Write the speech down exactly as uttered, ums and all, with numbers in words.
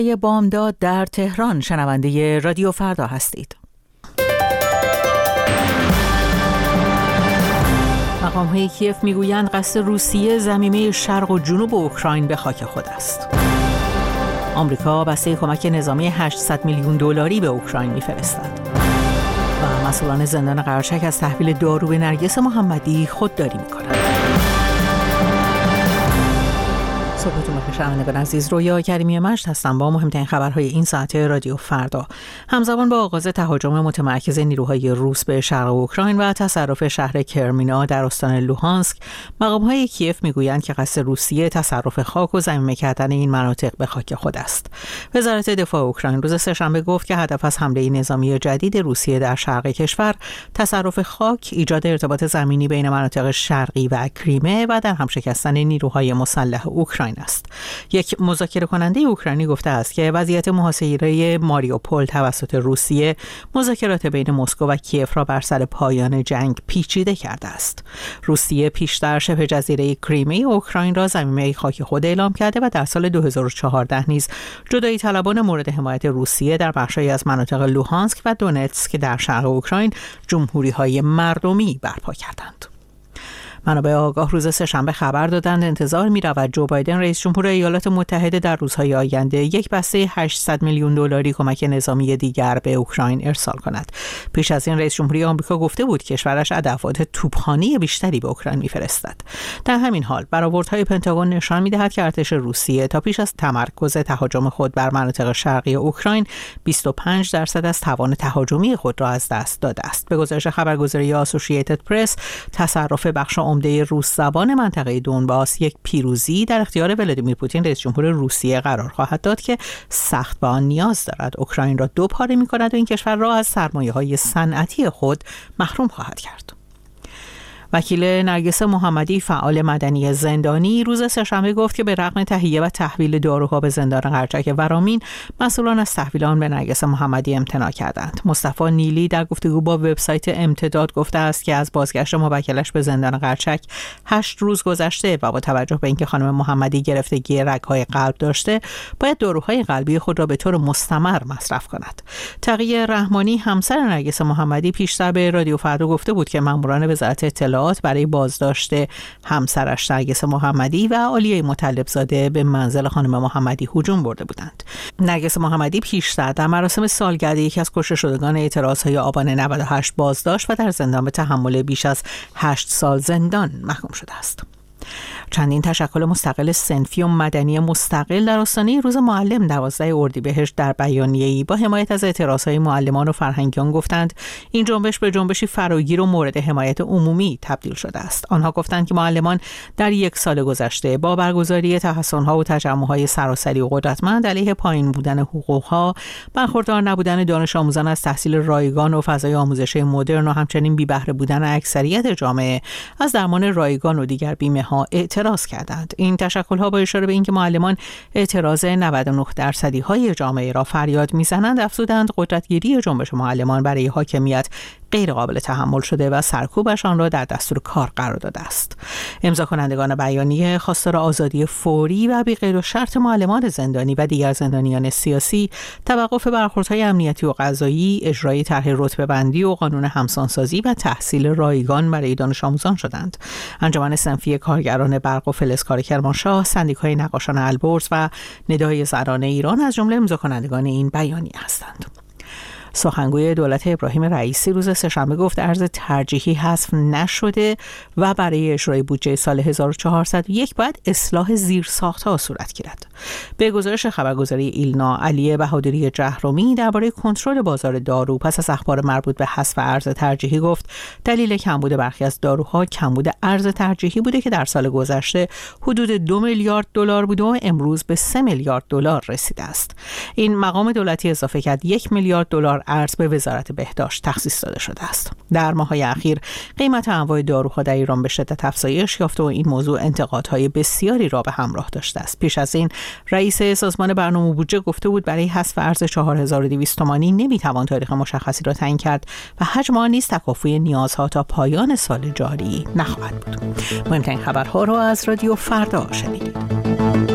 یه بامداد در تهران شنونده رادیو فردا هستید. مقام‌های کیف میگویند قصد روسیه ضمیمه شرق و جنوب اوکراین به خاک خود است. آمریکا بسته کمک نظامی هشتصد میلیون دلاری به اوکراین میفرستد. و مسئولان زندان قرچک از تحویل دارو به نرگس محمدی خودداری میکنند. صبحتون بخیر شنوندگان عزیز، رویا کریمی مجد هستم با مهمترین خبرهای این ساعت رادیو فردا. همزمان با آغاز تهاجم متمرکز نیروهای روس به شرق اوکراین و تصرف شهر کرمینا در استان لوهانسک، مقام‌های کیف میگویند که قصد روسیه تصرف خاک و ضمیمه کردن این مناطق به خاک خود است. وزارت دفاع اوکراین روز سه‌شنبه گفت که هدف از حمله نظامی جدید روسیه در شرق کشور تصرف خاک، ایجاد ارتباط زمینی بین مناطق شرقی و کریمه و در هم شکستن نیروهای مسلح اوکراین است. یک مذاکره کننده اوکراینی گفته است که وضعیت محاصره ماریوپول توسط روسیه مذاکرات بین مسکو و کیف را بر سر پایان جنگ پیچیده کرده است. روسیه پیشتر شبه جزیره کریمه اوکراین را ضمیمه خاک خود اعلام کرده و در سال دو هزار و چهارده نیز جدایی طلبان مورد حمایت روسیه در بخشی از مناطق لوهانسک و دونتسک در شرق اوکراین جمهوری‌های مردمی برپا کردند. منابع آگاه روز سه‌شنبه خبر دادند انتظار می‌رود جو بایدن رئیس جمهور ایالات متحده در روزهای آینده یک بسته هشتصد میلیون دلاری کمک نظامی دیگر به اوکراین ارسال کند. پیش از این رئیس جمهوری آمریکا گفته بود کشورش ادوات توپخانه بیشتری به اوکراین می‌فرستد. در همین حال برآوردهای پنتاگون نشان می‌دهد که ارتش روسیه تا پیش از تمرکز تهاجم خود بر مناطق شرقی اوکراین بیست و پنج درصد از توان تهاجمی خود را از دست داده است. به گزارش خبرگزاری آسوشییتد پرس، تصرف بخش عمده روس زبان منطقه دونباس یک پیروزی در اختیار ولادیمیر پوتین رئیس جمهور روسیه قرار خواهد داد که سخت به آن نیاز دارد. اوکراین را دو پاره می‌کند و این کشور را از سرمایه‌های صنعتی خود محروم خواهد کرد. وکیل نرگس محمدی، فعال مدنی زندانی، روز سه‌شنبه گفت که به رغم تهیه و تحویل داروها به زندان قرچک ورامین، مسئولان از تحویل آن به نرگس محمدی امتناع کردند. مصطفی نیلی در گفتگو با وبسایت امتداد گفته است که از بازگشت موکلش به زندان قرچک هشت روز گذشته و با توجه به اینکه خانم محمدی گرفتگی رگ‌های قلب داشته، باید داروهای قلبی خود را به طور مستمر مصرف کند. تقی رحمانی، همسر نرگس محمدی، پیشتر به رادیو فردا گفته بود که ماموران وزارت اطلاعات برای بازداشت همسرش نرگس محمدی و عالیه مطلب زاده به منزل خانم محمدی هجوم برده بودند. نرگس محمدی پیشتر در مراسم سالگرد یکی از کشته شدگان اعتراضهای آبان نود و هشت بازداشت و در زندان به تحمل بیش از هشت سال زندان محکوم شده است. چندین تشکل مستقل صنفی و مدنی مستقل در آستانه روز معلم دوازده اردیبهشت در بیانیه‌ای با حمایت از اعتراضهای معلمان و فرهنگیان گفتند این جنبش به جنبشی فراگیر و مورد حمایت عمومی تبدیل شده است. آنها گفتند که معلمان در یک سال گذشته با برگزاری تحصن‌ها و تجمع‌های سراسری و قدرتمند علیه پایین بودن حقوق‌ها، برخوردار نبودن دانش آموزان از تحصیل رایگان و فضای آموزشی مدرن و همچنین بی بهره بودن اکثریت جامعه از درمان رایگان و دیگر بیمه‌ها اعتراض کردند. این تشکل‌ها با اشاره به اینکه معلمان اعتراض نود و نه درصدی های جامعه را فریاد می‌زنند، افزودند قدرتگیری جنبش معلمان برای حاکمیت غیر قابل تحمل شده و سرکوبش آن را در دستور کار قرار داده است. امضا کنندگان بیانیه خواستار آزادی فوری و بی قید و شرط معلمان زندانی و دیگر زندانیان سیاسی، توقف برخوردهای امنیتی و قضایی، اجرای طرح رتبه‌بندی و قانون همسانسازی و تحصیل رایگان برای دانش آموزان شدند. انجمن صنفی کارگران برق و فلزکار کرمانشاه، سندیکای نقاشان البرز و ندای زنان ایران از جمله امضا کنندگان این بیانیه هستند. سخنگوی دولت ابراهیم رئیسی روز سه‌شنبه گفت ارز ترجیحی حذف نشده و برای اجرای بودجه سال هزار و چهارصد و یک باید اصلاح زیرساخت‌ها صورت گیرد. به گزارش خبرگزاری ایلنا، علی بهادری جهرومی درباره کنترل بازار دارو پس از اخبار مربوط به حذف ارز ترجیحی گفت دلیل کمبود برخی از داروها کمبود ارز ترجیحی بوده که در سال گذشته حدود دو میلیارد دلار بود و امروز به سه میلیارد دلار رسیده است. این مقام دولتی اضافه کرد یک میلیارد دلار ارز به وزارت بهداشت تخصیص داده شده است. در ماه‌های اخیر قیمت انواع داروها در ایران به شدت افزایش یافته و این موضوع انتقادهای بسیاری را به همراه داشته است. پیش از این رئیس سازمان برنامه و بودجه گفته بود برای حذف ارز چهار هزار و دویست تومانی نمیتوان تاریخ مشخصی را تعیین کرد و حجم آن نیز تکافوی نیازها تا پایان سال جاری نخواهد بود. مهمترین خبرها را از رادیو فردا شنیدید.